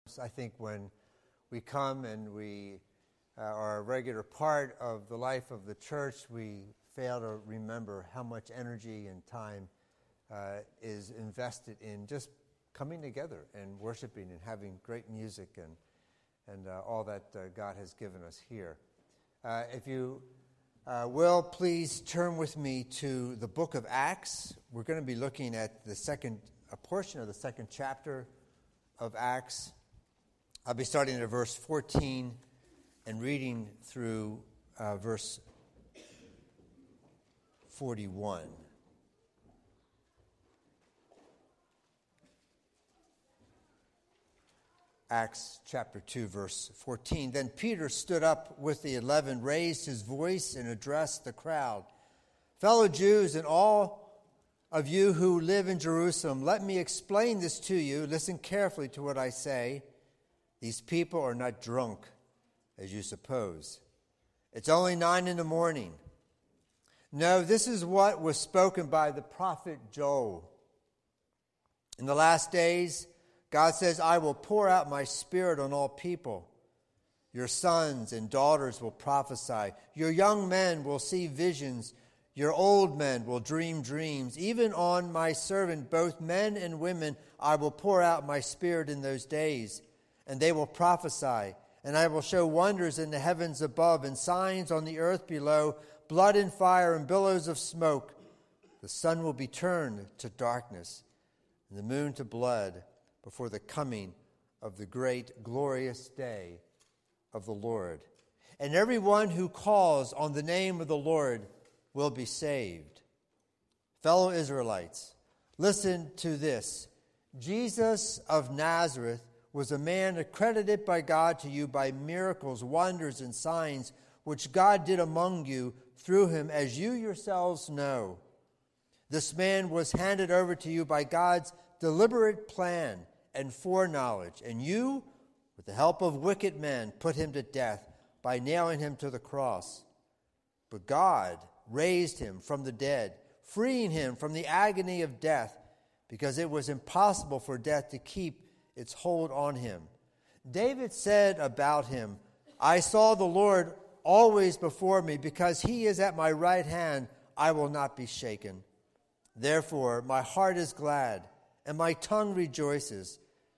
I think when we come and we are a regular part of the life of the church, we fail to remember how much energy and time is invested in just coming together and worshiping and having great music and all that God has given us here. If you will, please turn with me to the book of Acts. We're going to be looking at a portion of the second chapter of Acts. I'll be starting at verse 14 and reading through verse 41. Acts chapter 2, verse 14. Then Peter stood up with the 11, raised his voice, and addressed the crowd. Fellow Jews and all of you who live in Jerusalem, let me explain this to you. Listen carefully to what I say. These people are not drunk, as you suppose. It's only 9 a.m. No, this is what was spoken by the prophet Joel. In the last days, God says, I will pour out my spirit on all people. Your sons and daughters will prophesy. Your young men will see visions. Your old men will dream dreams. Even on my servant, both men and women, I will pour out my spirit in those days. And they will prophesy, and I will show wonders in the heavens above and signs on the earth below, blood and fire and billows of smoke. The sun will be turned to darkness and the moon to blood before the coming of the great glorious day of the Lord. And everyone who calls on the name of the Lord will be saved. Fellow Israelites, listen to this. Jesus of Nazareth was a man accredited by God to you by miracles, wonders, and signs, which God did among you through him, as you yourselves know. This man was handed over to you by God's deliberate plan and foreknowledge, and you, with the help of wicked men, put him to death by nailing him to the cross. But God raised him from the dead, freeing him from the agony of death, because it was impossible for death to keep its hold on him. David said about him, I saw the Lord always before me, because he is at my right hand, I will not be shaken. Therefore, my heart is glad, and my tongue rejoices.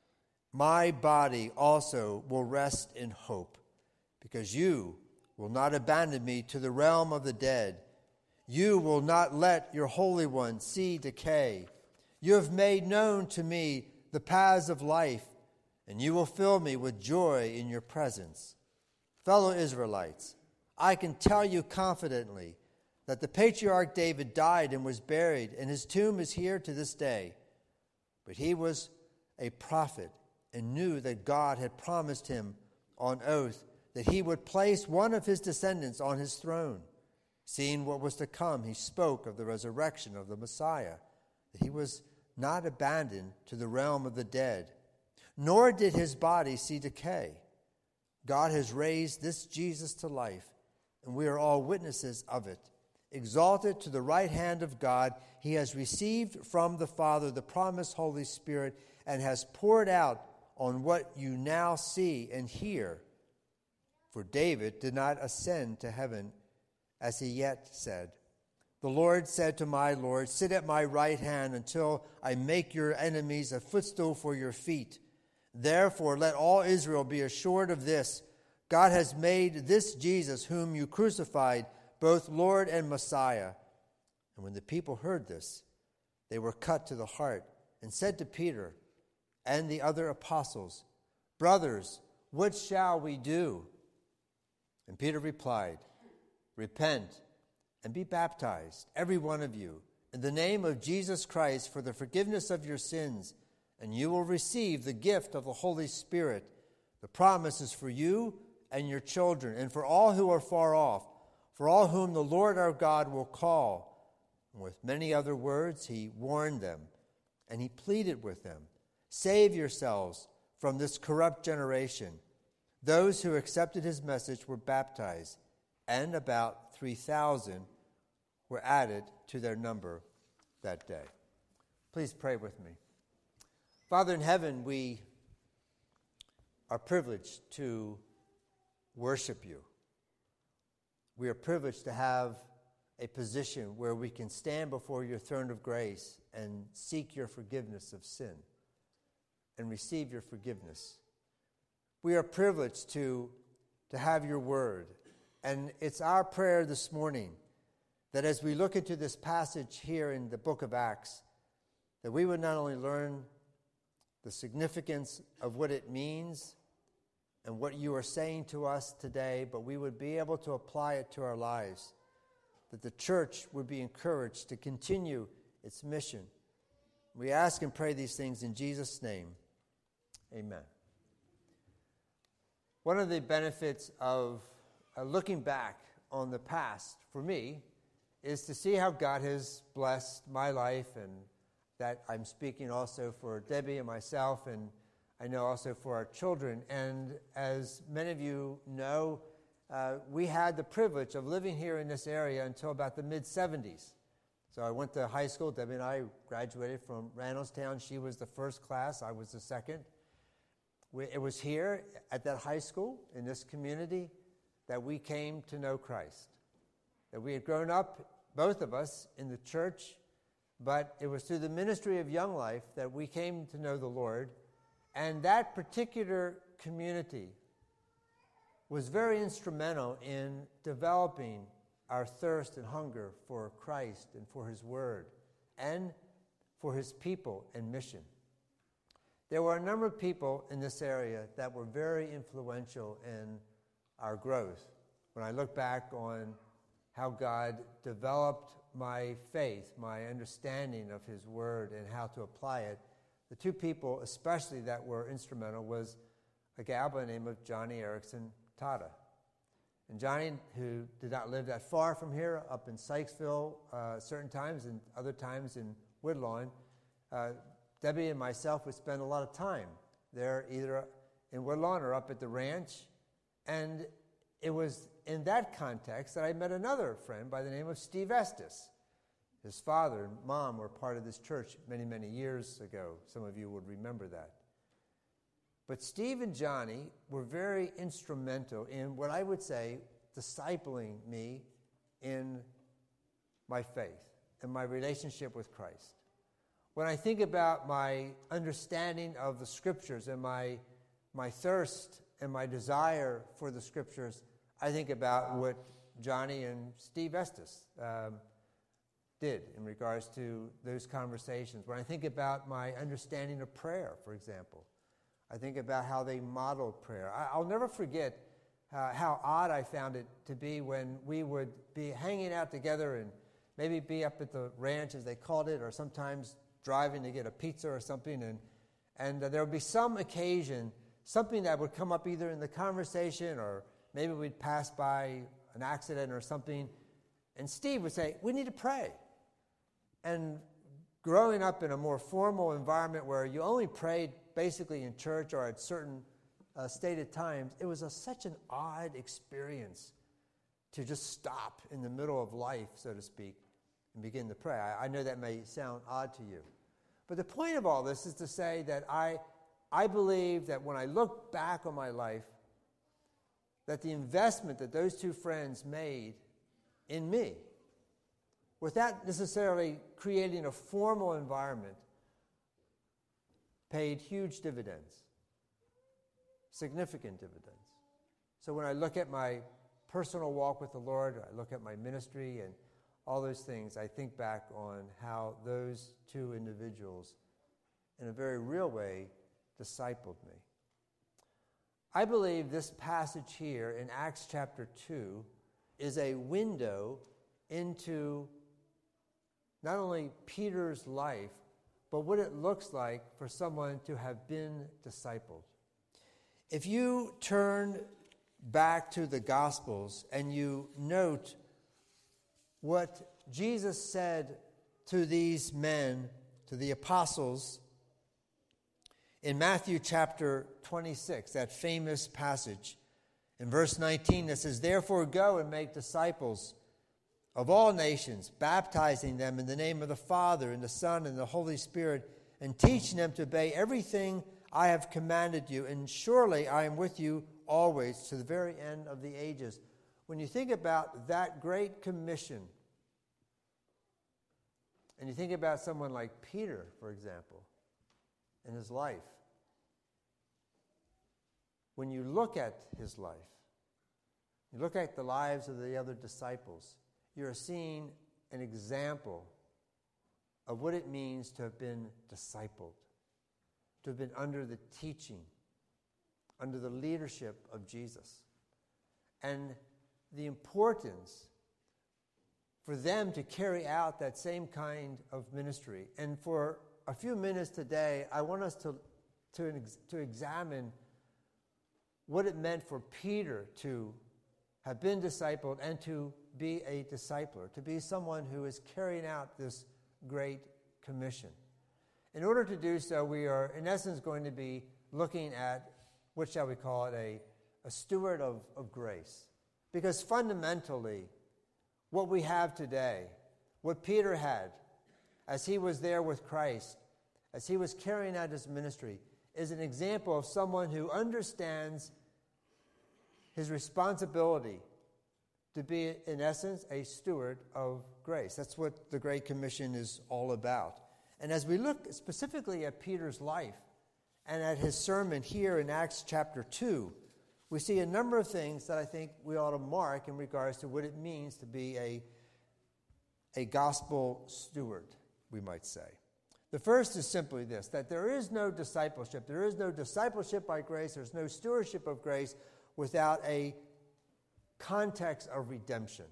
My body also will rest in hope, because you will not abandon me to the realm of the dead. You will not let your Holy One see decay. You have made known to me the paths of life, and you will fill me with joy in your presence. Fellow Israelites, I can tell you confidently that the patriarch David died and was buried, and his tomb is here to this day. But he was a prophet and knew that God had promised him on oath that he would place one of his descendants on his throne. Seeing what was to come, he spoke of the resurrection of the Messiah, that he was not abandoned to the realm of the dead, nor did his body see decay. God has raised this Jesus to life, and we are all witnesses of it. Exalted to the right hand of God, he has received from the Father the promised Holy Spirit and has poured out on what you now see and hear. For David did not ascend to heaven, as he yet said, the Lord said to my Lord, sit at my right hand until I make your enemies a footstool for your feet. Therefore, let all Israel be assured of this. God has made this Jesus, whom you crucified, both Lord and Messiah. And when the people heard this, they were cut to the heart and said to Peter and the other apostles, brothers, what shall we do? And Peter replied, repent and be baptized, every one of you, in the name of Jesus Christ for the forgiveness of your sins, and you will receive the gift of the Holy Spirit. The promise is for you and your children, and for all who are far off, for all whom the Lord our God will call. And with many other words he warned them, and he pleaded with them, save yourselves from this corrupt generation. Those who accepted his message were baptized, and about 3,000 were added to their number that day. Please pray with me. Father in heaven, we are privileged to worship you. We are privileged to have a position where we can stand before your throne of grace and seek your forgiveness of sin and receive your forgiveness. We are privileged to have your word. And it's our prayer this morning that as we look into this passage here in the book of Acts, that we would not only learn the significance of what it means and what you are saying to us today, but we would be able to apply it to our lives, that the church would be encouraged to continue its mission. We ask and pray these things in Jesus' name. Amen. One of the benefits of looking back on the past, for me, is to see how God has blessed my life, and that I'm speaking also for Debbie and myself, and I know also for our children. And as many of you know, we had the privilege of living here in this area until about the mid-'70s. So I went to high school. Debbie and I graduated from Randallstown. She was the first class. I was the second. It was here at that high school, in this community, that we came to know Christ. That we had grown up, both of us, in the church, but it was through the ministry of Young Life that we came to know the Lord. And that particular community was very instrumental in developing our thirst and hunger for Christ and for His Word and for His people and mission. There were a number of people in this area that were very influential in our growth. When I look back on how God developed my faith, my understanding of His Word and how to apply it, the two people especially that were instrumental was a gal by the name of Johnny Erickson Tata. And Johnny, who did not live that far from here, up in Sykesville certain times and other times in Woodlawn, Debbie and myself would spend a lot of time there, either in Woodlawn or up at the ranch. And it was in that context that I met another friend by the name of Steve Estes. His father and mom were part of this church many, many years ago. Some of you would remember that. But Steve and Johnny were very instrumental in what I would say discipling me in my faith and my relationship with Christ. When I think about my understanding of the Scriptures and my thirst and my desire for the Scriptures, I think about what Johnny and Steve Estes did in regards to those conversations. When I think about my understanding of prayer, for example, I think about how they modeled prayer. I'll never forget how odd I found it to be when we would be hanging out together and maybe be up at the ranch, as they called it, or sometimes driving to get a pizza or something, and there would be some occasion, something that would come up either in the conversation or maybe we'd pass by an accident or something, and Steve would say, "We need to pray." And growing up in a more formal environment where you only prayed basically in church or at certain stated times, it was such an odd experience to just stop in the middle of life, so to speak, and begin to pray. I know that may sound odd to you. But the point of all this is to say that I believe that when I look back on my life, that the investment that those two friends made in me, without necessarily creating a formal environment, paid huge dividends, significant dividends. So when I look at my personal walk with the Lord, I look at my ministry and all those things, I think back on how those two individuals, in a very real way, discipled me. I believe this passage here in Acts chapter 2 is a window into not only Peter's life, but what it looks like for someone to have been discipled. If you turn back to the Gospels and you note what Jesus said to these men, to the apostles, in Matthew chapter 26, that famous passage, in verse 19 that says, "Therefore go and make disciples of all nations, baptizing them in the name of the Father and the Son and the Holy Spirit, and teaching them to obey everything I have commanded you, and surely I am with you always to the very end of the ages. When you think about that great commission, and you think about someone like Peter, for example, in his life, when you look at his life, you look at the lives of the other disciples, you're seeing an example of what it means to have been discipled, to have been under the teaching, under the leadership of Jesus. And the importance for them to carry out that same kind of ministry. And for a few minutes today, I want us to examine what it meant for Peter to have been discipled and to be a discipler, to be someone who is carrying out this great commission. In order to do so, we are, in essence, going to be looking at, what shall we call it, a steward of grace. Because fundamentally, what we have today, what Peter had as he was there with Christ, as he was carrying out his ministry, is an example of someone who understands his responsibility to be, in essence, a steward of grace. That's what the Great Commission is all about. And as we look specifically at Peter's life and at his sermon here in Acts chapter 2, we see a number of things that I think we ought to mark in regards to what it means to be a gospel steward, we might say. The first is simply this, that there is no discipleship. There is no discipleship by grace. There's no stewardship of grace without a context of redemption.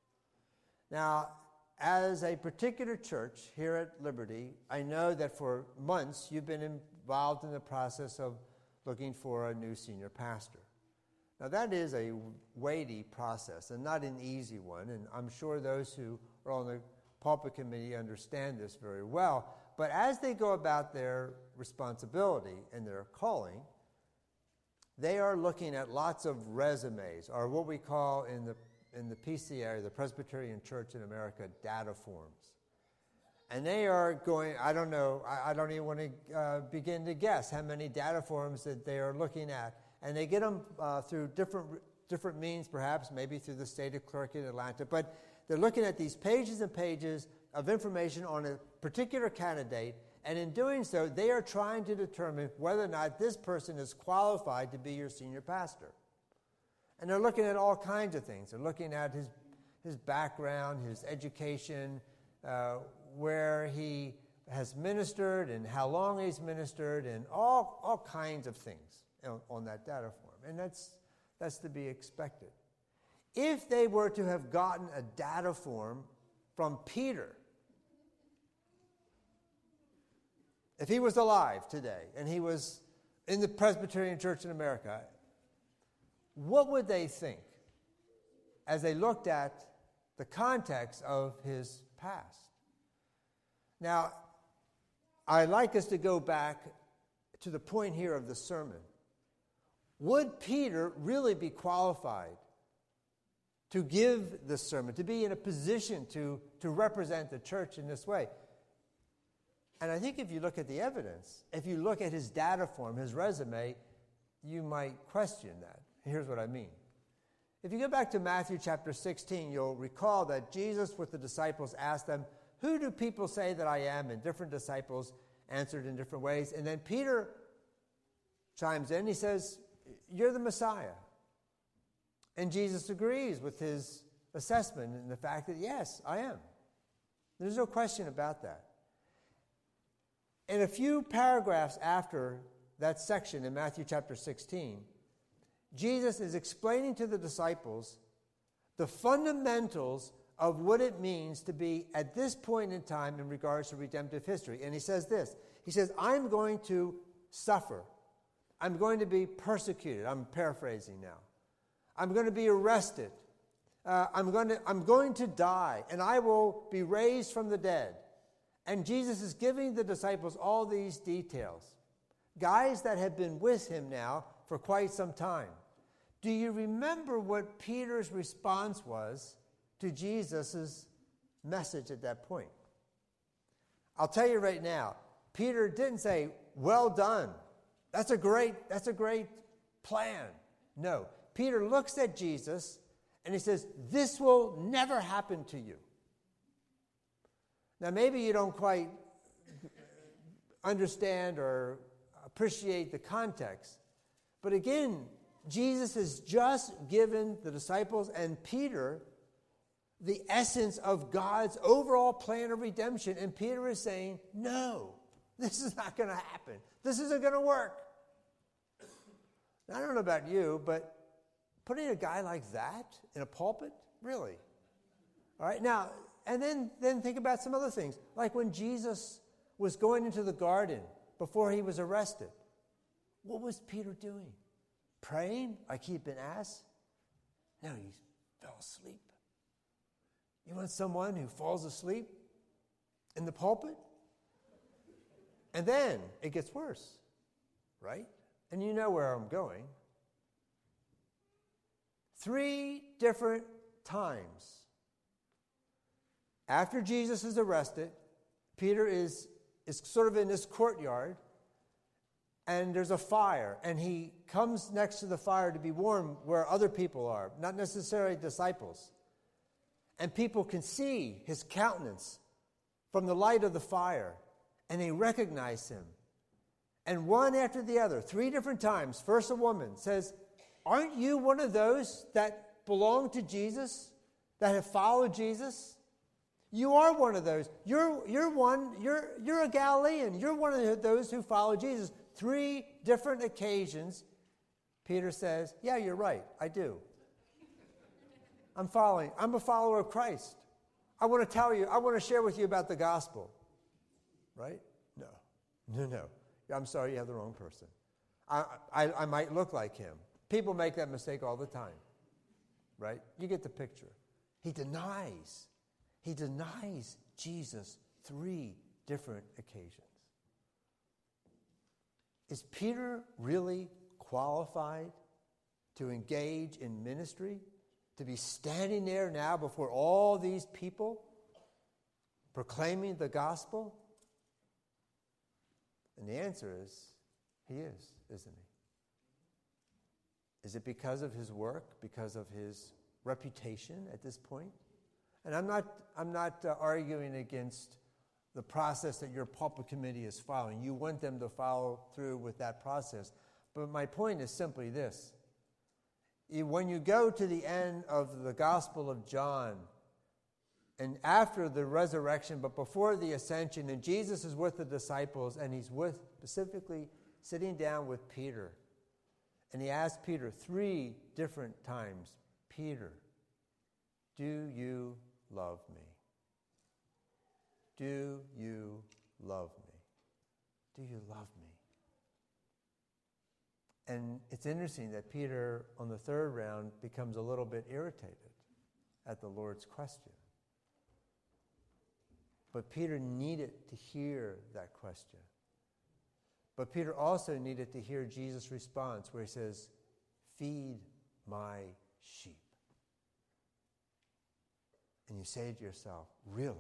Now, as a particular church here at Liberty, I know that for months you've been involved in the process of looking for a new senior pastor. Now, that is a weighty process and not an easy one, and I'm sure those who are on the pulpit committee understand this very well. But as they go about their responsibility and their calling, they are looking at lots of resumes, or what we call in the PCA, the Presbyterian Church in America, data forms. And they are going, I don't know, I don't even want to begin to guess how many data forms that they are looking at. And they get them through different means, perhaps, maybe through the state clerk in Atlanta. But they're looking at these pages and pages of information on a particular candidate, and in doing so, they are trying to determine whether or not this person is qualified to be your senior pastor. And they're looking at all kinds of things. They're looking at his background, his education, where he has ministered and how long he's ministered, and all kinds of things on that data form. And that's to be expected. If they were to have gotten a data form from Peter, if he was alive today and he was in the Presbyterian Church in America, what would they think as they looked at the context of his past? Now, I'd like us to go back to the point here of the sermon. Would Peter really be qualified to give this sermon, to be in a position to represent the church in this way? And I think if you look at the evidence, if you look at his data form, his resume, you might question that. Here's what I mean. If you go back to Matthew chapter 16, you'll recall that Jesus with the disciples asked them, "Who do people say that I am?" And different disciples answered in different ways. And then Peter chimes in. He says, "You're the Messiah." And Jesus agrees with his assessment and the fact that, yes, I am. There's no question about that. In a few paragraphs after that section in Matthew chapter 16, Jesus is explaining to the disciples the fundamentals of what it means to be at this point in time in regards to redemptive history. And he says this. He says, I'm going to suffer. I'm going to be persecuted. I'm paraphrasing now. I'm going to be arrested. I'm going to die, and I will be raised from the dead. And Jesus is giving the disciples all these details. Guys that have been with him now for quite some time. Do you remember what Peter's response was to Jesus' message at that point? I'll tell you right now, Peter didn't say, "Well done, That's a great plan. No. Peter looks at Jesus and he says, this will never happen to you. Now, maybe you don't quite understand or appreciate the context. But again, Jesus has just given the disciples and Peter the essence of God's overall plan of redemption. And Peter is saying, no, this is not going to happen. This isn't going to work. Now, I don't know about you, but putting a guy like that in a pulpit, really? All right, now, and then think about some other things. Like when Jesus was going into the garden before he was arrested, what was Peter doing? Praying like he'd been asked? No, he fell asleep. You want someone who falls asleep in the pulpit? And then it gets worse, right? And you know where I'm going. 3 different times after Jesus is arrested, Peter is sort of in this courtyard, and there's a fire, and he comes next to the fire to be warm where other people are, not necessarily disciples. And people can see his countenance from the light of the fire, and they recognize him. And one after the other, 3 different times, first a woman says, aren't you one of those that belong to Jesus, that have followed Jesus? You are one of those. You're a Galilean. You're one of those who follow Jesus. 3 different occasions, Peter says, yeah, you're right, I do. I'm a follower of Christ. I want to share with you about the gospel. Right? No. I'm sorry, you have the wrong person. I might look like him. People make that mistake all the time. Right? You get the picture. He denies Jesus 3 different occasions. Is Peter really qualified to engage in ministry? To be standing there now before all these people proclaiming the gospel? And the answer is, he is, isn't he? Is it because of his work, because of his reputation at this point? And I'm not arguing against the process that your pulpit committee is following. You want them to follow through with that process. But my point is simply this. When you go to the end of the Gospel of John, and after the resurrection, but before the ascension, and Jesus is with the disciples, and he's specifically sitting down with Peter. And he asked Peter 3 different times, Peter, do you love me? Do you love me? Do you love me? And it's interesting that Peter, on the 3rd round, becomes a little bit irritated at the Lord's question. But Peter needed to hear that question. But Peter also needed to hear Jesus' response where he says, feed my sheep. And you say to yourself, really?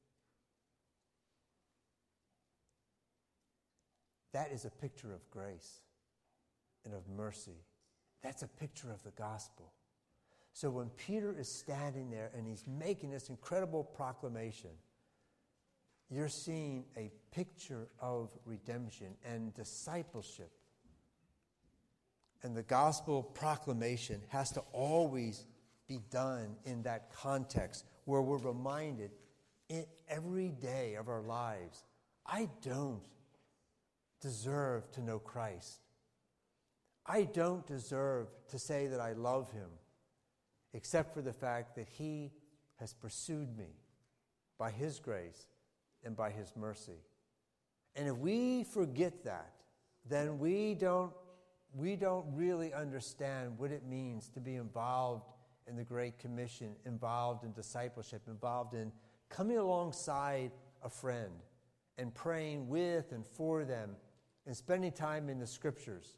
That is a picture of grace and of mercy. That's a picture of the gospel. So when Peter is standing there and he's making this incredible proclamation, you're seeing a picture of redemption and discipleship. And the gospel proclamation has to always be done in that context where we're reminded in every day of our lives, I don't deserve to know Christ. I don't deserve to say that I love him, except for the fact that he has pursued me by his grace and by his mercy. And if we forget that, then we don't really understand what it means to be involved in the Great Commission, involved in discipleship, involved in coming alongside a friend and praying with and for them and spending time in the Scriptures.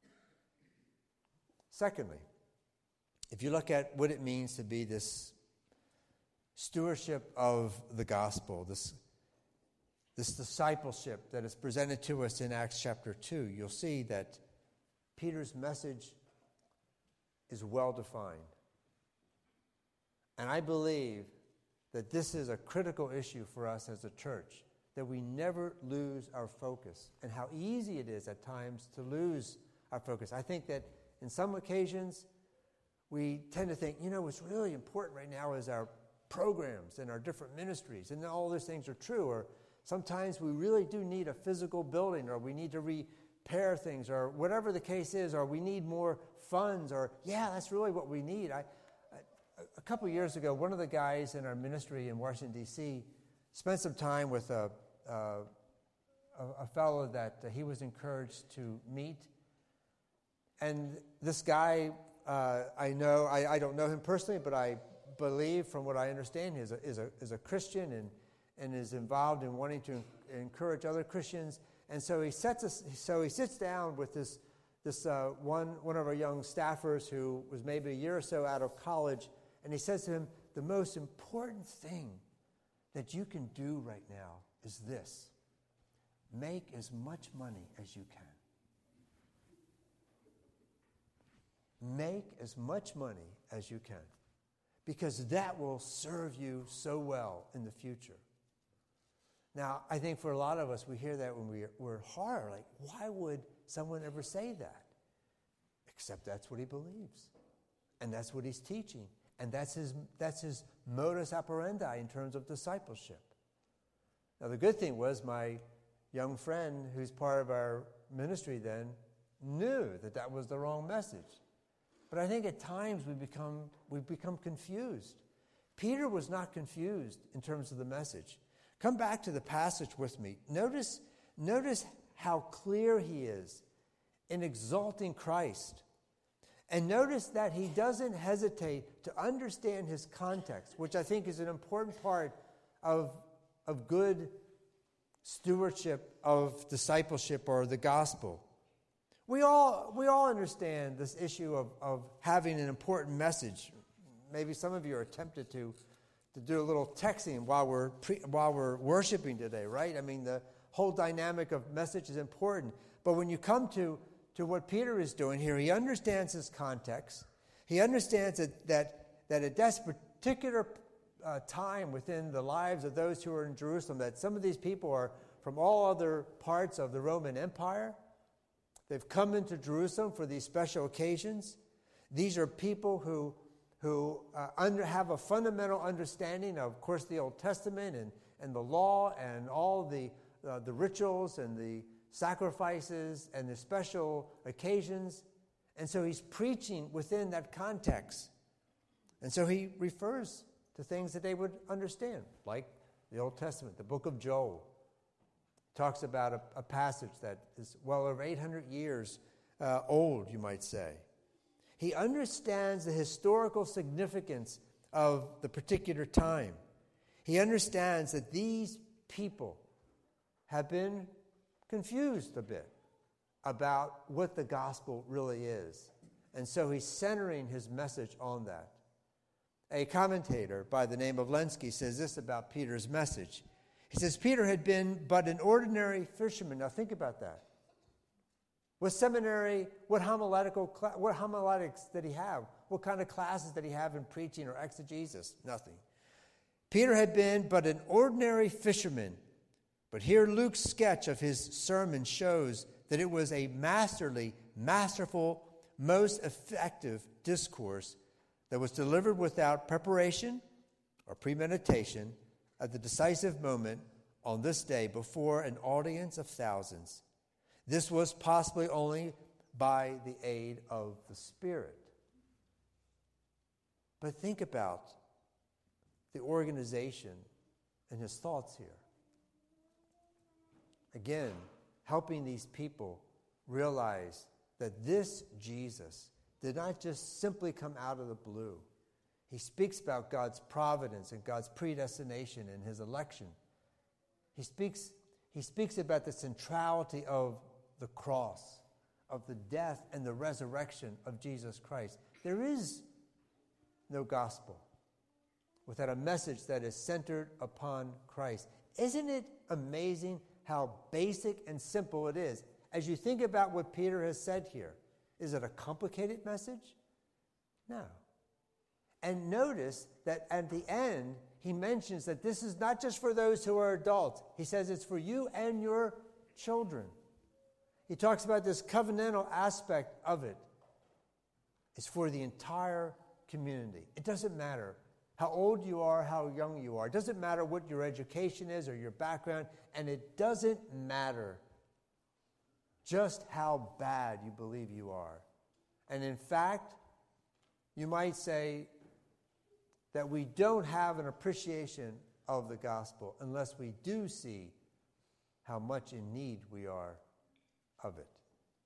Secondly, if you look at what it means to be this stewardship of the gospel, this this discipleship that is presented to us in Acts chapter 2, you'll see that Peter's message is well defined. And I believe that this is a critical issue for us as a church, that we never lose our focus, and how easy it is at times to lose our focus. I think that in some occasions, we tend to think, what's really important right now is our programs and our different ministries, and all those things are true. Or sometimes we really do need a physical building, or we need to repair things, or whatever the case is, or we need more funds, or that's really what we need. A couple years ago, one of the guys in our ministry in Washington, D.C., spent some time with a fellow that he was encouraged to meet. And this guy, I don't know him personally, but I believe, from what I understand, is a Christian and is involved in wanting to encourage other Christians. And so he sits down with this one of our young staffers who was maybe a year or so out of college, and he says to him, the most important thing that you can do right now is this: make as much money as you can. Make as much money as you can, because that will serve you so well in the future. Now, I think for a lot of us, we hear that when we're horror, like, why would someone ever say that? Except that's what he believes, and that's what he's teaching, and that's his modus operandi in terms of discipleship. Now, the good thing was my young friend, who's part of our ministry then, knew that was the wrong message. But I think at times we've become confused. Peter was not confused in terms of the message. Come back to the passage with me. Notice how clear he is in exalting Christ. And notice that he doesn't hesitate to understand his context, which I think is an important part of good stewardship of discipleship or the gospel. We all understand this issue of having an important message. Maybe some of you are tempted to do a little texting while we're worshiping today, right? I mean, the whole dynamic of message is important. But when you come to what Peter is doing here, he understands his context. He understands that at this particular time within the lives of those who are in Jerusalem, that some of these people are from all other parts of the Roman Empire. They've come into Jerusalem for these special occasions. These are people who have a fundamental understanding of course, the Old Testament and the law and all the rituals and the sacrifices and the special occasions. And so he's preaching within that context. And so he refers to things that they would understand, like the Old Testament, the book of Joel. Talks about a passage that is well over 800 years old, you might say. He understands the historical significance of the particular time. He understands that these people have been confused a bit about what the gospel really is. And so he's centering his message on that. A commentator by the name of Lenski says this about Peter's message. He says, Peter had been but an ordinary fisherman. Now think about that. What seminary, what homiletics did he have? What kind of classes did he have in preaching or exegesis? Nothing. Peter had been but an ordinary fisherman. But here Luke's sketch of his sermon shows that it was a masterful, most effective discourse that was delivered without preparation or premeditation at the decisive moment on this day before an audience of thousands. This was possibly only by the aid of the Spirit. But think about the organization and his thoughts here. Again, helping these people realize that this Jesus did not just simply come out of the blue. He speaks about God's providence and God's predestination and his election. He speaks about the centrality of the cross, of the death and the resurrection of Jesus Christ. There is no gospel without a message that is centered upon Christ. Isn't it amazing how basic and simple it is? As you think about what Peter has said here, is it a complicated message? No. And notice that at the end, he mentions that this is not just for those who are adults. He says it's for you and your children. He talks about this covenantal aspect of it. It's for the entire community. It doesn't matter how old you are, how young you are. It doesn't matter what your education is or your background. And it doesn't matter just how bad you believe you are. And in fact, you might say that we don't have an appreciation of the gospel unless we do see how much in need we are of it.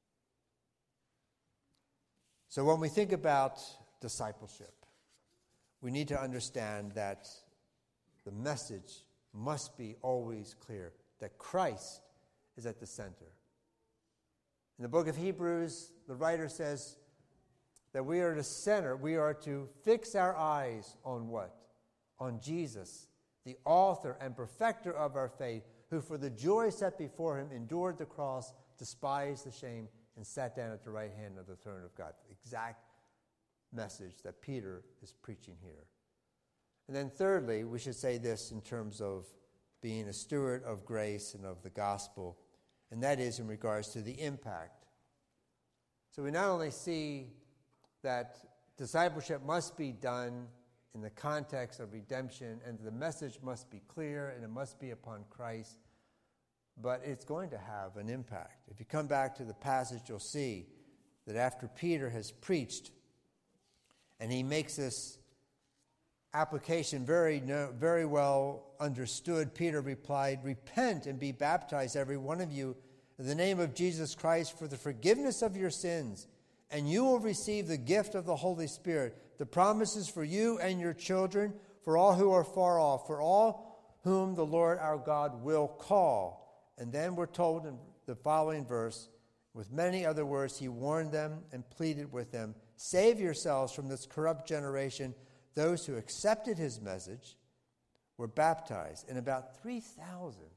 So when we think about discipleship, we need to understand that the message must be always clear, that Christ is at the center. In the book of Hebrews, the writer says that we are to center, we are to fix our eyes on what? On Jesus, the author and perfecter of our faith, who for the joy set before him endured the cross, despised the shame, and sat down at the right hand of the throne of God. The exact message that Peter is preaching here. And then thirdly, we should say this in terms of being a steward of grace and of the gospel, and that is in regards to the impact. So we not only see that discipleship must be done in the context of redemption, and the message must be clear, and it must be upon Christ, but it's going to have an impact. If you come back to the passage, you'll see that after Peter has preached, and he makes this application very well understood, Peter replied, "Repent and be baptized, every one of you, in the name of Jesus Christ for the forgiveness of your sins, and you will receive the gift of the Holy Spirit. The promises for you and your children, for all who are far off, for all whom the Lord our God will call." And then we're told in the following verse, with many other words, he warned them and pleaded with them, "Save yourselves from this corrupt generation." Those who accepted his message were baptized, and about 3,000,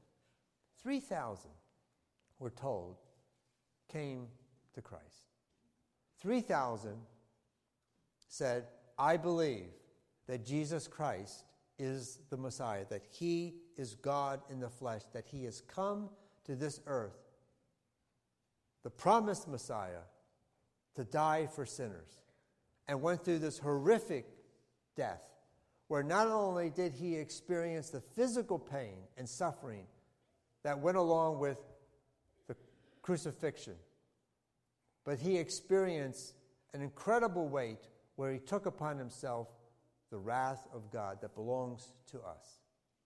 we're told, came to Christ. 3,000 said, "I believe that Jesus Christ is the Messiah, that he is God in the flesh, that he has come to this earth, the promised Messiah, to die for sinners, and went through this horrific death, where not only did he experience the physical pain and suffering that went along with the crucifixion, but he experienced an incredible weight where he took upon himself the wrath of God that belongs to us.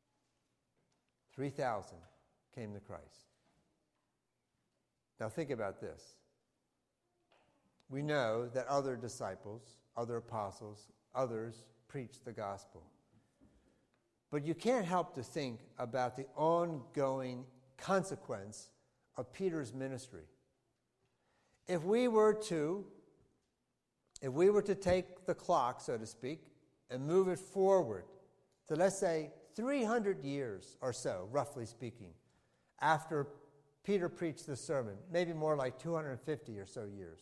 3,000 came to Christ. Now think about this. We know that other disciples, other apostles, others preached the gospel. But you can't help to think about the ongoing consequence of Peter's ministry. If we were to take the clock, so to speak, and move it forward to, let's say, 300 years or so, roughly speaking, after Peter preached the sermon, maybe more like 250 or so years,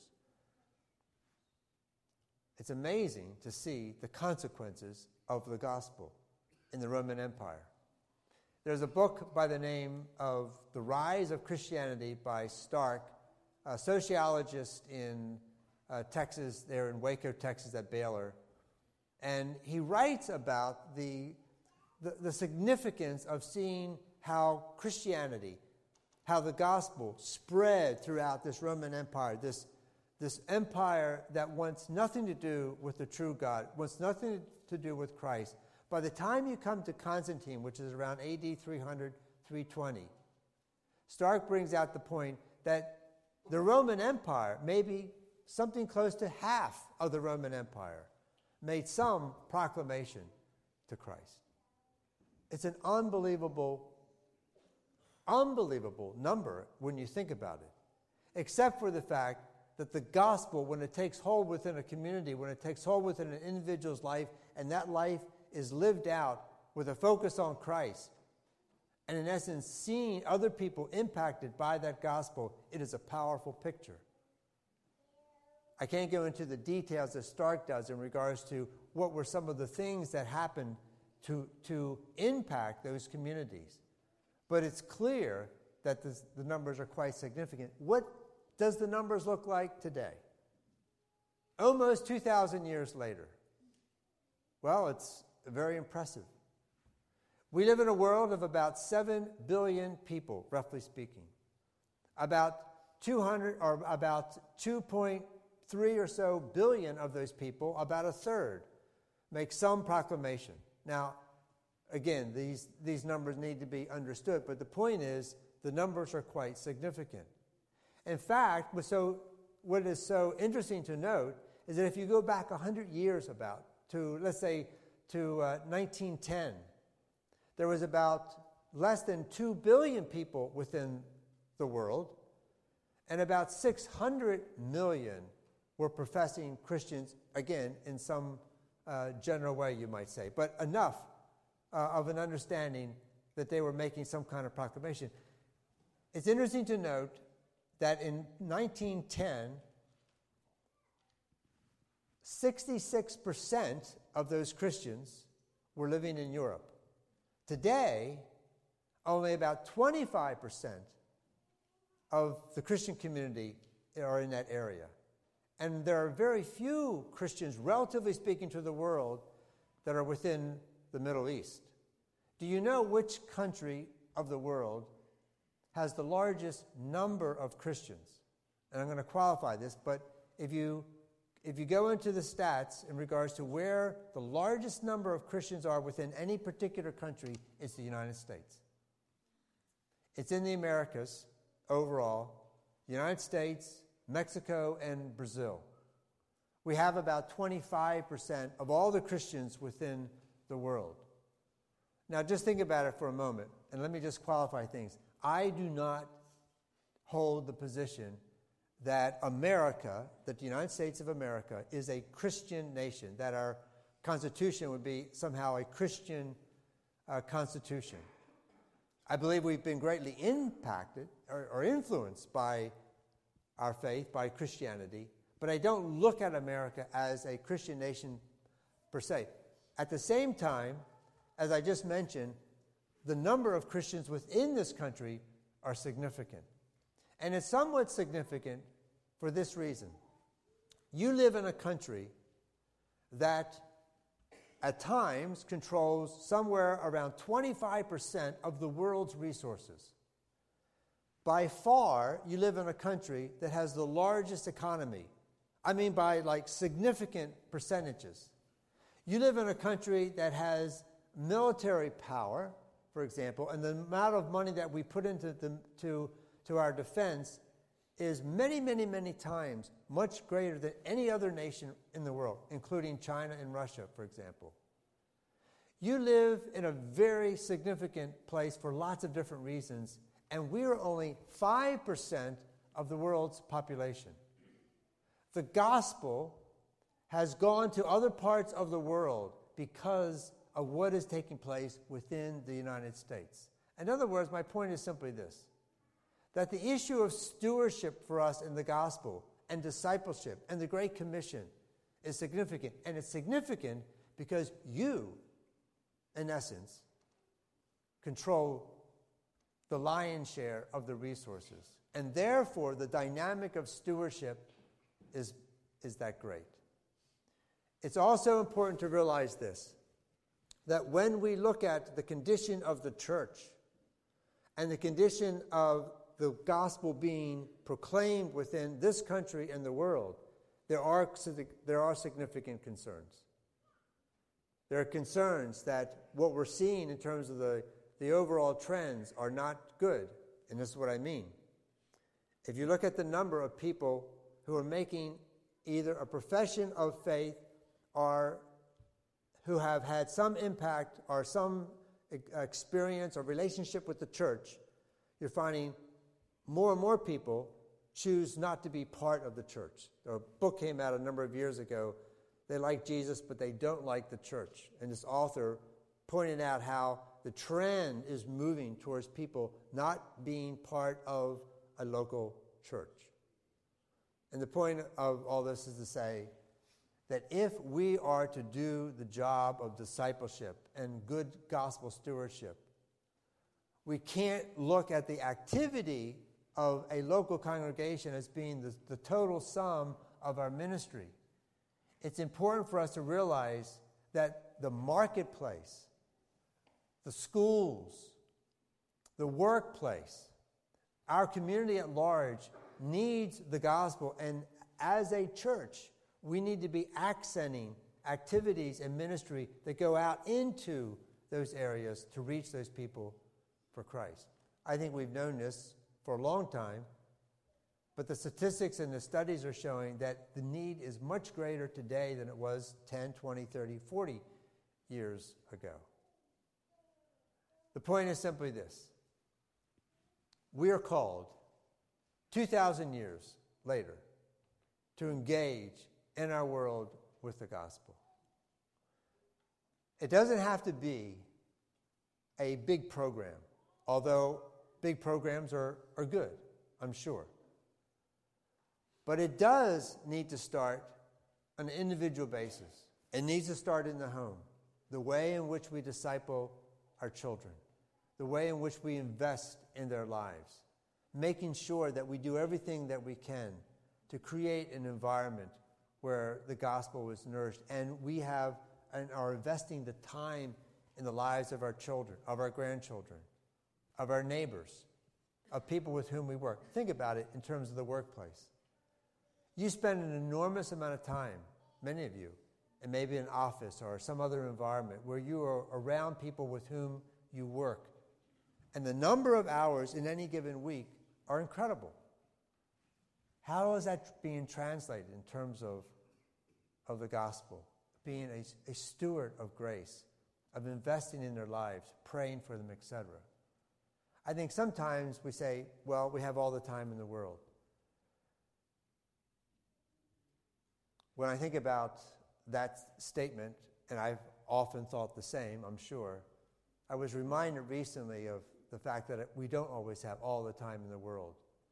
it's amazing to see the consequences of the gospel in the Roman Empire. There's a book by the name of The Rise of Christianity by Stark, a sociologist in Texas, there in Waco, Texas at Baylor. And he writes about the significance of seeing how Christianity, how the gospel spread throughout this Roman Empire, this empire that wants nothing to do with the true God, wants nothing to do with Christ. By the time you come to Constantine, which is around AD 300, 320, Stark brings out the point that the Roman Empire, maybe something close to half of the Roman Empire, made some proclamation to Christ. It's an unbelievable number when you think about it, except for the fact that the gospel, when it takes hold within a community, when it takes hold within an individual's life, and that life is lived out with a focus on Christ, and in essence seeing other people impacted by that gospel, it is a powerful picture. I can't go into the details that Stark does in regards to what were some of the things that happened to impact those communities. But it's clear that the numbers are quite significant. What does the numbers look like today? Almost 2,000 years later. Well, it's very impressive. We live in a world of about 7 billion people, roughly speaking. About 2.3 or so billion of those people, about a third, make some proclamation. Now, again, these numbers need to be understood, but the point is the numbers are quite significant. In fact, what is so interesting to note is that if you go back 100 years to 1910, there was about less than 2 billion people within the world, and about 600 million were professing Christians, again, in some general way, you might say, but enough of an understanding that they were making some kind of proclamation. It's interesting to note that in 1910, 66% of those Christians were living in Europe. Today, only about 25% of the Christian community are in that area. And there are very few Christians, relatively speaking to the world, that are within the Middle East. Do you know which country of the world has the largest number of Christians? And I'm going to qualify this, but if you go into the stats in regards to where the largest number of Christians are within any particular country, it's the United States. It's in the Americas overall, United States, Mexico, and Brazil. We have about 25% of all the Christians within the world. Now, just think about it for a moment, and let me just qualify things. I do not hold the position that the United States of America, is a Christian nation, that our Constitution would be somehow a Christian Constitution. I believe we've been greatly impacted or influenced by our faith, by Christianity, but I don't look at America as a Christian nation per se. At the same time, as I just mentioned, the number of Christians within this country are significant. And it's somewhat significant for this reason. You live in a country that at times controls somewhere around 25% of the world's resources. By far, you live in a country that has the largest economy. I mean by significant percentages. You live in a country that has military power, for example, and the amount of money that we put into to our defense is many, many, many times much greater than any other nation in the world, including China and Russia, for example. You live in a very significant place for lots of different reasons, and we are only 5% of the world's population. The gospel has gone to other parts of the world because of what is taking place within the United States. In other words, my point is simply this, that the issue of stewardship for us in the gospel and discipleship and the Great Commission is significant. And it's significant because you, in essence, control the lion's share of the resources. And therefore, the dynamic of stewardship is that great. It's also important to realize this, that when we look at the condition of the church and the condition of the gospel being proclaimed within this country and the world, there are significant concerns. There are concerns that what we're seeing in terms of the overall trends are not good, and this is what I mean. If you look at the number of people who are making either a profession of faith or who have had some impact or some experience or relationship with the church, you're finding more and more people choose not to be part of the church. A book came out a number of years ago. They like Jesus, but they don't like the church. And this author pointed out how the trend is moving towards people not being part of a local church. And the point of all this is to say that if we are to do the job of discipleship and good gospel stewardship, we can't look at the activity of a local congregation as being the total sum of our ministry. It's important for us to realize that the marketplace, the schools, the workplace, our community at large needs the gospel. And as a church, we need to be accenting activities and ministry that go out into those areas to reach those people for Christ. I think we've known this for a long time, but the statistics and the studies are showing that the need is much greater today than it was 10, 20, 30, 40 years ago. The point is simply this. We are called 2,000 years later to engage in our world with the gospel. It doesn't have to be a big program, although big programs are good, I'm sure. But it does need to start on an individual basis. It needs to start in the home. The way in which we disciple our children, the way in which we invest in their lives, making sure that we do everything that we can to create an environment where the gospel is nourished, and we have and are investing the time in the lives of our children, of our grandchildren, of our neighbors, of people with whom we work. Think about it in terms of the workplace. You spend an enormous amount of time, many of you, in maybe an office or some other environment where you are around people with whom you work. And the number of hours in any given week are incredible. How is that being translated in terms of the gospel? Being a steward of grace, of investing in their lives, praying for them, etc. I think sometimes we say, well, we have all the time in the world. When I think about that statement, and I've often thought the same, I'm sure, I was reminded recently of the fact that we don't always have all the time in the world.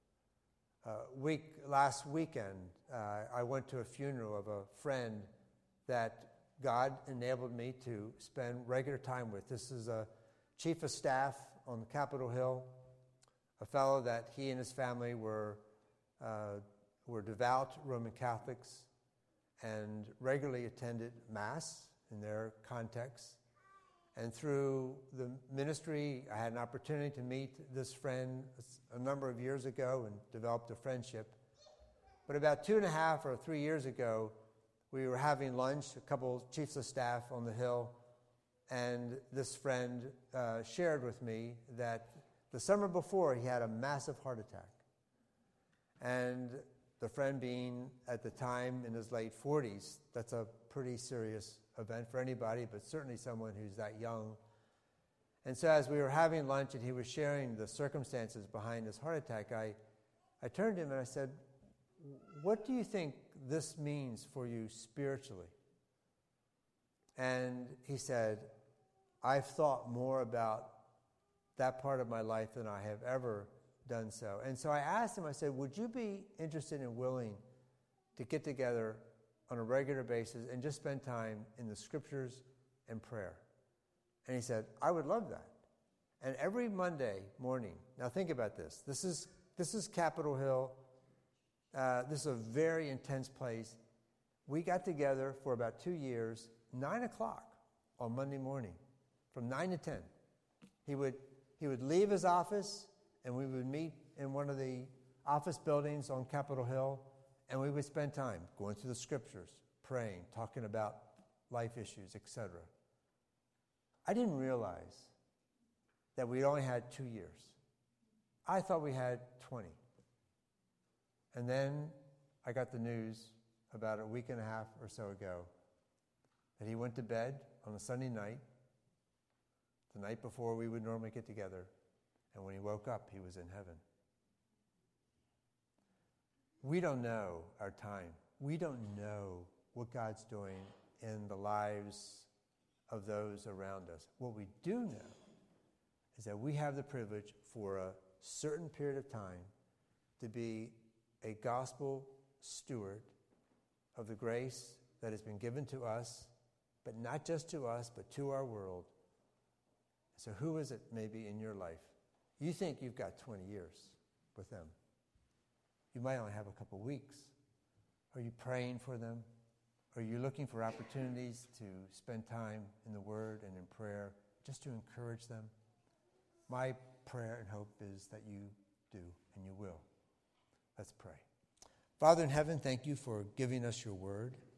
Last weekend, I went to a funeral of a friend that God enabled me to spend regular time with. This is a chief of staff on Capitol Hill, a fellow that he and his family were devout Roman Catholics and regularly attended Mass in their context. And through the ministry, I had an opportunity to meet this friend a number of years ago and developed a friendship. But about 2.5 or 3 years ago, we were having lunch, a couple of chiefs of staff on the Hill, and this friend shared with me that the summer before he had a massive heart attack. And the friend being at the time in his late 40s, that's a pretty serious event for anybody, but certainly someone who's that young. And so as we were having lunch and he was sharing the circumstances behind his heart attack, I turned to him and I said, what do you think this means for you spiritually? And he said, I've thought more about that part of my life than I have ever done so. And so I asked him, I said, would you be interested and willing to get together on a regular basis and just spend time in the scriptures and prayer? And he said, I would love that. And every Monday morning, now think about this. This is Capitol Hill. This is a very intense place. We got together for about 2 years, 9 o'clock on Monday morning, from 9 to 10. He would leave his office, and we would meet in one of the office buildings on Capitol Hill, and we would spend time going through the scriptures, praying, talking about life issues, etc. I didn't realize that we only had 2 years. I thought we had 20. And then I got the news about a week and a half or so ago that he went to bed on a Sunday night, the night before we would normally get together, and when he woke up, he was in heaven. We don't know our time. We don't know what God's doing in the lives of those around us. What we do know is that we have the privilege for a certain period of time to be a gospel steward of the grace that has been given to us, but not just to us, but to our world. So who is it maybe in your life? You think you've got 20 years with them. You might only have a couple weeks. Are you praying for them? Are you looking for opportunities to spend time in the Word and in prayer just to encourage them? My prayer and hope is that you do and you will. Let's pray. Father in heaven, thank you for giving us your Word.